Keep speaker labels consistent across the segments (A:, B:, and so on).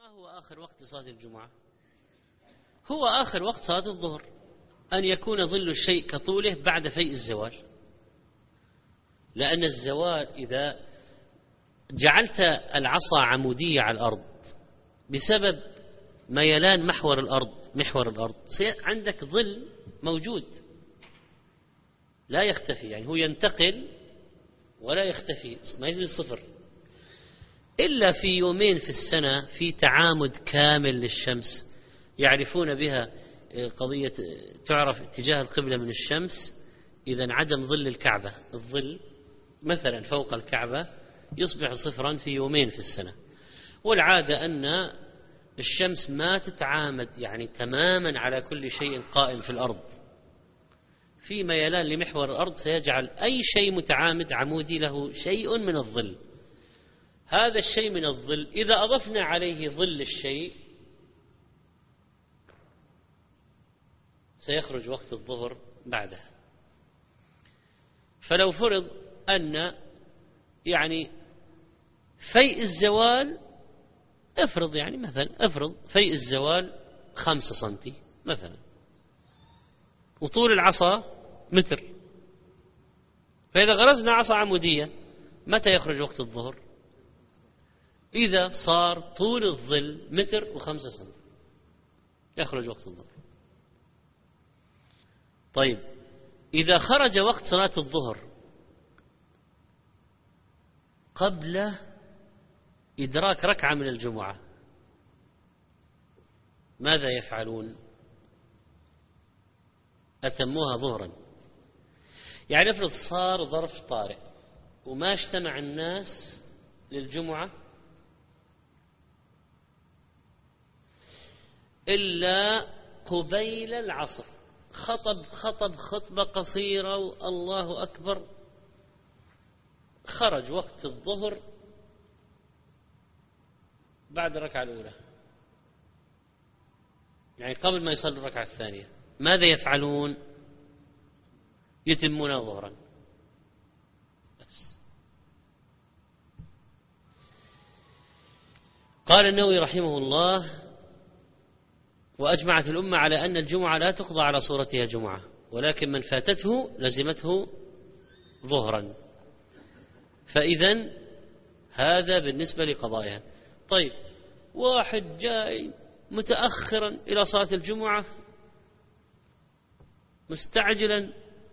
A: هو آخر وقت لصلاة الجمعة؟ هو آخر وقت صلاة الظهر، أن يكون ظل الشيء كطوله بعد فيء الزوال، لأن الزوال إذا جعلت العصا عمودية على الأرض بسبب ميلان محور الأرض عندك ظل موجود لا يختفي، يعني هو ينتقل ولا يختفي، ما يصير صفر إلا في يومين في السنة في تعامد كامل للشمس يعرفون بها قضية تعرف اتجاه القبلة من الشمس. إذا انعدم ظل الكعبة، الظل مثلا فوق الكعبة يصبح صفرا في يومين في السنة، والعادة أن الشمس ما تتعامد يعني تماما على كل شيء قائم في الأرض، في ميلان لمحور الأرض سيجعل أي شيء متعامد عمودي له شيء من الظل. هذا الشيء من الظل إذا أضفنا عليه ظل الشيء سيخرج وقت الظهر بعده. فلو فرض أن يعني فيء الزوال افرض فيء الزوال 5 سنتي مثلا، وطول العصا متر، فإذا غرزنا عصا عمودية متى يخرج وقت الظهر؟ إذا صار طول الظل 1.5 متر يخرج وقت الظهر. طيب إذا خرج وقت صلاة الظهر قبل إدراك ركعة من الجمعة ماذا يفعلون؟ أتموها ظهرا. يعني افرض صار ظرف طارئ وما اجتمع الناس للجمعة إلا قبيل العصر، خطب خطبة قصيرة والله أكبر، خرج وقت الظهر بعد الركعة الأولى، يعني قبل ما يصلي الركعة الثانية، ماذا يفعلون؟ يتمون ظهرا بس. قال النووي رحمه الله: وأجمعت الأمة على أن الجمعة لا تقضى على صورتها جمعة، ولكن من فاتته لزمته ظهرا. فإذن هذا بالنسبة لقضائها. طيب واحد جاي متأخرا إلى صلاة الجمعة مستعجلا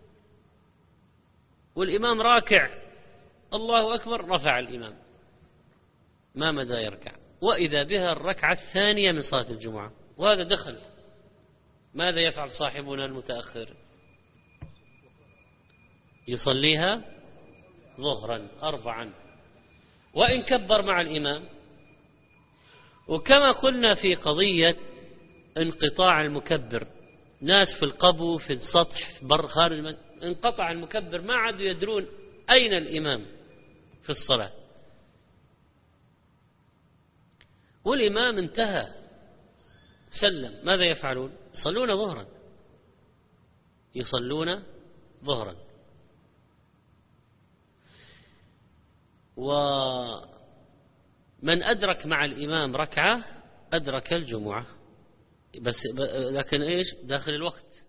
A: والإمام راكع، الله أكبر، رفع الإمام ما مدى يركع، وإذا بها الركعة الثانية من صلاة الجمعة وهذا دخل، ماذا يفعل صاحبنا المتأخر؟ يصليها ظهرا 4 وإن كبر مع الإمام. وكما قلنا في قضية انقطاع المكبر، ناس في القبو في السطح في بر خارج، انقطع المكبر ما عادوا يدرون أين الإمام في الصلاة، والإمام انتهى سلم، ماذا يفعلون؟ يصلون ظهرا. ومن أدرك مع الإمام ركعة أدرك الجمعة، بس لكن إيش؟ داخل الوقت،